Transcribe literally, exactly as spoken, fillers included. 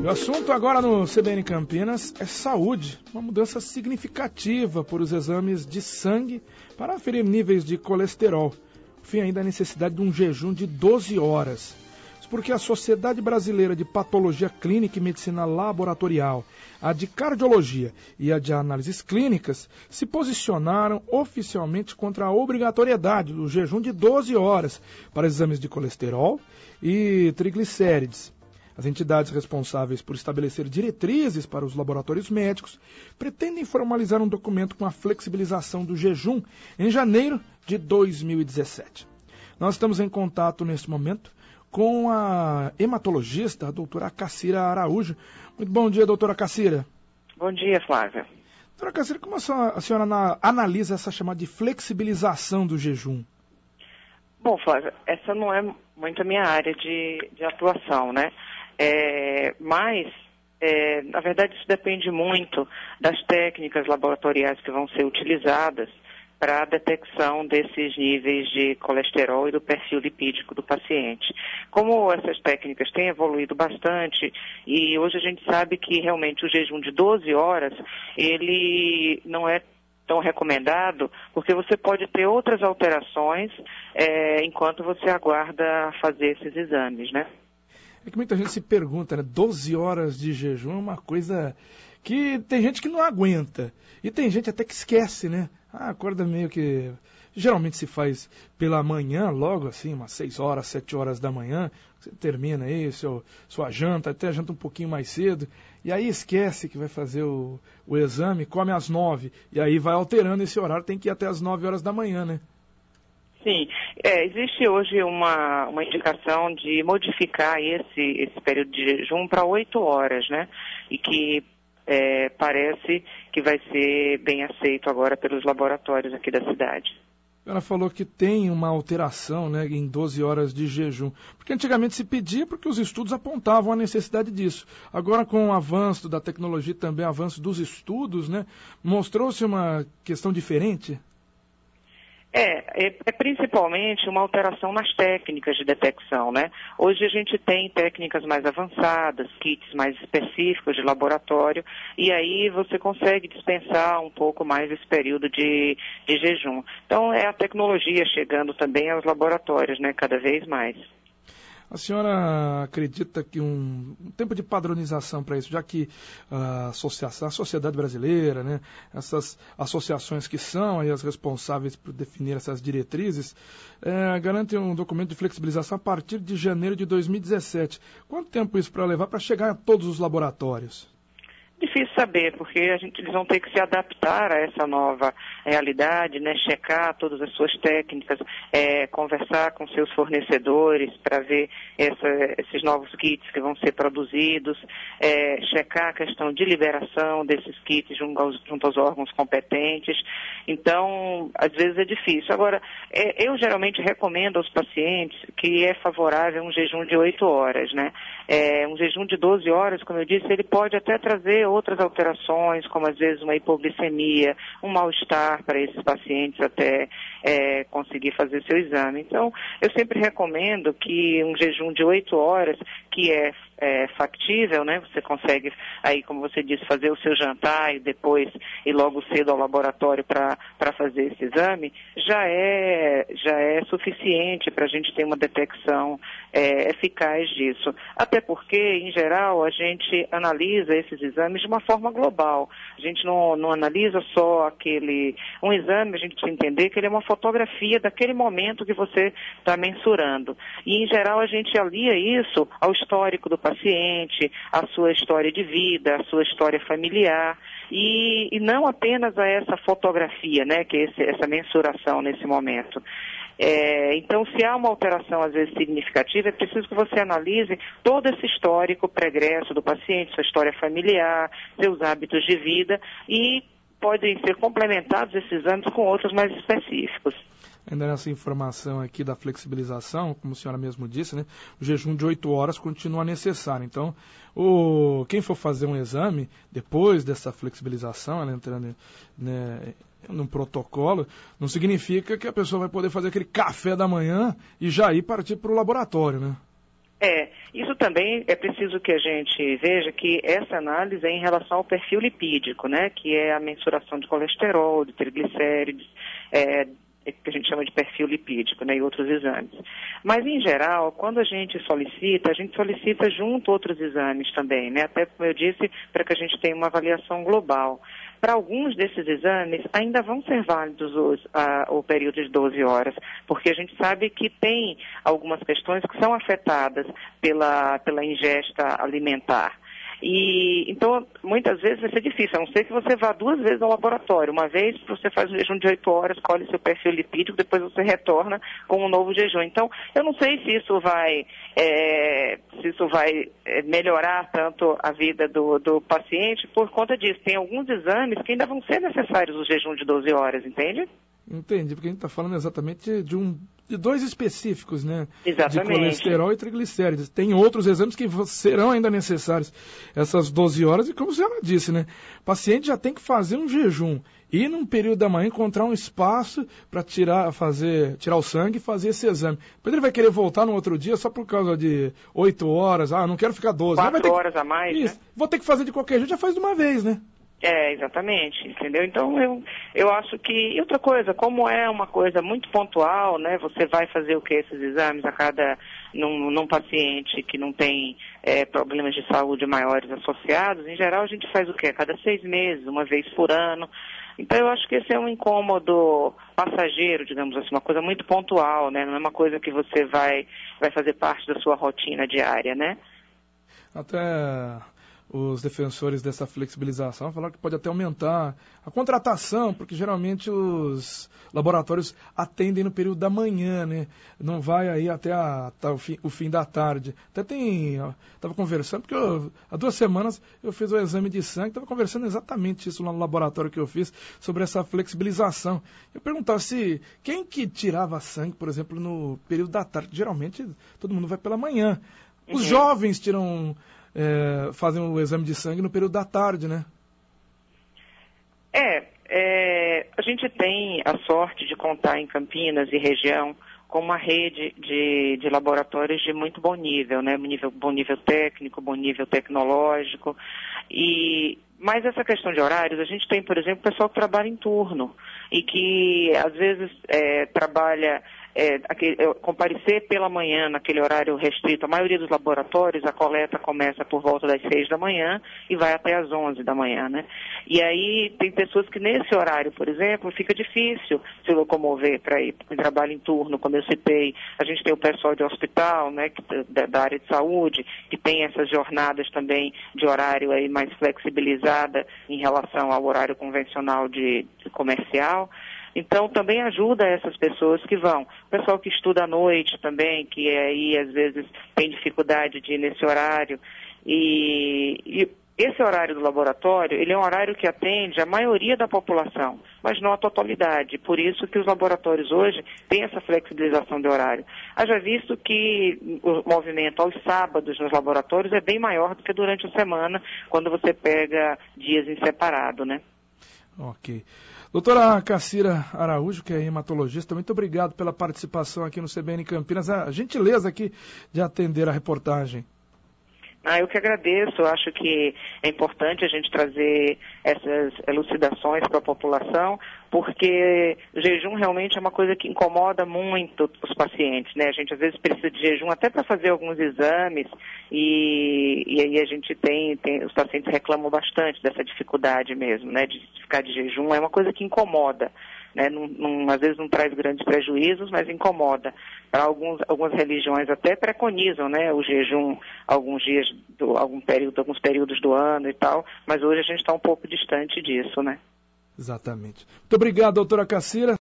O assunto agora no C B N Campinas é saúde, uma mudança significativa por os exames de sangue para aferir níveis de colesterol. Por fim, ainda a necessidade de um jejum de doze horas. Isso porque a Sociedade Brasileira de Patologia Clínica e Medicina Laboratorial, a de Cardiologia e a de Análises Clínicas se posicionaram oficialmente contra a obrigatoriedade do jejum de doze horas para exames de colesterol e triglicérides. As entidades responsáveis por estabelecer diretrizes para os laboratórios médicos pretendem formalizar um documento com a flexibilização do jejum em janeiro de dois mil e dezessete. Nós estamos em contato neste momento com a hematologista, a doutora Cacira Araújo. Muito bom dia, doutora Cacira. Bom dia, Flávia. Doutora Cacira, como a senhora, a senhora analisa essa chamada de flexibilização do jejum? Bom, Flávia, essa não é muito a minha área de, de atuação, né? É, mas, é, na verdade, isso depende muito das técnicas laboratoriais que vão ser utilizadas para a detecção desses níveis de colesterol e do perfil lipídico do paciente. Como essas técnicas têm evoluído bastante, e hoje a gente sabe que realmente o jejum de doze horas, ele não é tão recomendado, porque você pode ter outras alterações é, enquanto você aguarda fazer esses exames, né? É que muita gente se pergunta, né? doze horas de jejum é uma coisa que tem gente que não aguenta. E tem gente até que esquece, né? Ah, acorda meio que... Geralmente se faz pela manhã, logo assim, umas seis horas, sete horas da manhã. Você termina aí, seu, sua janta, até janta um pouquinho mais cedo. E aí esquece que vai fazer o, o exame, come às nove. E aí vai alterando esse horário, tem que ir até às nove horas da manhã, né? Sim, é, existe hoje uma, uma indicação de modificar esse, esse período de jejum para oito horas, né? E que é, parece que vai ser bem aceito agora pelos laboratórios aqui da cidade. Ela falou que tem uma alteração, né, em doze horas de jejum. Porque antigamente se pedia porque os estudos apontavam a necessidade disso. Agora, com o avanço da tecnologia e também o avanço dos estudos, né, mostrou-se uma questão diferente? É, é, é principalmente uma alteração nas técnicas de detecção, né? Hoje a gente tem técnicas mais avançadas, kits mais específicos de laboratório, e aí você consegue dispensar um pouco mais esse período de, de jejum. Então é a tecnologia chegando também aos laboratórios, né? Cada vez mais. A senhora acredita que um, um tempo de padronização para isso, já que a, associação, a sociedade brasileira, né, essas associações que são aí as responsáveis por definir essas diretrizes, é, garantem um documento de flexibilização a partir de janeiro de dois mil e dezessete. Quanto tempo isso para levar para chegar a todos os laboratórios? Difícil saber, porque a gente, eles vão ter que se adaptar a essa nova realidade, né? Checar todas as suas técnicas, é, conversar com seus fornecedores para ver essa, esses novos kits que vão ser produzidos, é, checar a questão de liberação desses kits junto aos, junto aos órgãos competentes. Então, às vezes é difícil. Agora, é, eu geralmente recomendo aos pacientes que é favorável um jejum de oito horas, né? É, um jejum de doze horas, como eu disse, ele pode até trazer outras alterações, como às vezes uma hipoglicemia, um mal-estar para esses pacientes até é, conseguir fazer seu exame. Então, eu sempre recomendo que um jejum de oito horas, que é, é factível, né? Você consegue, aí, como você disse, fazer o seu jantar e depois ir logo cedo ao laboratório para para fazer esse exame, já é, já é suficiente para a gente ter uma detecção é, eficaz disso. Até porque, em geral, a gente analisa esses exames de uma forma global. A gente não, não analisa só aquele... Um exame, a gente precisa entender que ele é uma fotografia daquele momento que você está mensurando. E, em geral, a gente alia isso ao histórico do paciente, à sua história de vida, à sua história familiar, e, e não apenas a essa fotografia, né, que é esse, essa mensuração nesse momento. É, então, se há uma alteração, às vezes, significativa, é preciso que você analise todo esse histórico pregresso do paciente, sua história familiar, seus hábitos de vida, e podem ser complementados esses exames com outros mais específicos. Ainda nessa informação aqui da flexibilização, como a senhora mesmo disse, né, o jejum de oito horas continua necessário. Então, o, quem for fazer um exame, depois dessa flexibilização, ela entrando, né, num protocolo, não significa que a pessoa vai poder fazer aquele café da manhã e já ir partir para o laboratório, né? É, isso também é preciso que a gente veja que essa análise é em relação ao perfil lipídico, né, que é a mensuração de colesterol, de triglicérides, é, que a gente chama de perfil lipídico, né, e outros exames. Mas, em geral, quando a gente solicita, a gente solicita junto outros exames também, né, até como eu disse, para que a gente tenha uma avaliação global. Para alguns desses exames, ainda vão ser válidos os, a, o período de doze horas, porque a gente sabe que tem algumas questões que são afetadas pela, pela ingesta alimentar. E, então, muitas vezes vai ser difícil, a não ser que você vá duas vezes ao laboratório. Uma vez você faz um jejum de oito horas, colhe seu perfil lipídico, depois você retorna com um novo jejum. Então, eu não sei se isso vai, é, se isso vai melhorar tanto a vida do, do paciente por conta disso. Tem alguns exames que ainda vão ser necessários o jejum de doze horas, entende? Entendi, porque a gente está falando exatamente de, um, de dois específicos, né? Exatamente. De colesterol e triglicérides. Tem outros exames que serão ainda necessários essas doze horas e, como a senhora disse, né? O paciente já tem que fazer um jejum e, num período da manhã, encontrar um espaço para tirar, fazer, tirar o sangue e fazer esse exame. Depois ele vai querer voltar no outro dia só por causa de oito horas. Ah, não quero ficar doze. Quatro horas que... a mais, Isso. Né? Vou ter que fazer de qualquer jeito, já faz de uma vez, né? É, exatamente, entendeu? Então, eu, eu acho que... E outra coisa, como é uma coisa muito pontual, né? Você vai fazer o que? Esses exames a cada... Num, num paciente que não tem é, problemas de saúde maiores associados, em geral a gente faz o quê? A cada seis meses, uma vez por ano. Então, eu acho que esse é um incômodo passageiro, digamos assim, uma coisa muito pontual, né? Não é uma coisa que você vai, vai fazer parte da sua rotina diária, né? Até... Os defensores dessa flexibilização falaram que pode até aumentar a contratação, porque geralmente os laboratórios atendem no período da manhã, né? Não vai aí até a, até o, fim, o fim da tarde. Até tem... Estava conversando, porque eu, há duas semanas eu fiz o exame de sangue, estava conversando exatamente isso lá no laboratório que eu fiz, sobre essa flexibilização. Eu perguntava se quem que tirava sangue, por exemplo, no período da tarde. Geralmente todo mundo vai pela manhã. Os uhum. jovens tiram... É, fazem o exame de sangue no período da tarde, né? É, é, a gente tem a sorte de contar em Campinas e região com uma rede de, de laboratórios de muito bom nível, né? Nível, bom nível técnico, bom nível tecnológico. E, mas essa questão de horários, a gente tem, por exemplo, pessoal que trabalha em turno e que às vezes é, trabalha... É, aquele, é, comparecer pela manhã naquele horário restrito. A maioria dos laboratórios, a coleta começa por volta das seis da manhã e vai até às onze da manhã, né? E aí tem pessoas que nesse horário, por exemplo, fica difícil se locomover para ir para trabalho em turno, como eu citei. A gente tem o pessoal de hospital, né, que, da, da área de saúde, que tem essas jornadas também de horário aí mais flexibilizada em relação ao horário convencional de, de comercial. Então, também ajuda essas pessoas que vão. O pessoal que estuda à noite também, que aí às vezes tem dificuldade de ir nesse horário. E, e esse horário do laboratório, ele é um horário que atende a maioria da população, mas não a totalidade. Por isso que os laboratórios hoje têm essa flexibilização de horário. Haja visto que o movimento aos sábados nos laboratórios é bem maior do que durante a semana, quando você pega dias em separado, né? Ok. Doutora Cacira Araújo, que é hematologista, muito obrigado pela participação aqui no C B N Campinas, a gentileza aqui de atender a reportagem. Ah, eu que agradeço. Eu acho que é importante a gente trazer essas elucidações para a população, porque o jejum realmente é uma coisa que incomoda muito os pacientes, né? A gente às vezes precisa de jejum até para fazer alguns exames e, e aí a gente tem, tem, os pacientes reclamam bastante dessa dificuldade mesmo, né? De ficar de jejum é uma coisa que incomoda. Né, não, não, às vezes não traz grandes prejuízos, mas incomoda. Para alguns, algumas religiões até preconizam, né, o jejum alguns dias, do, algum período, alguns períodos do ano e tal, mas hoje a gente está um pouco distante disso, né? Exatamente. Muito obrigado, doutora Cacira.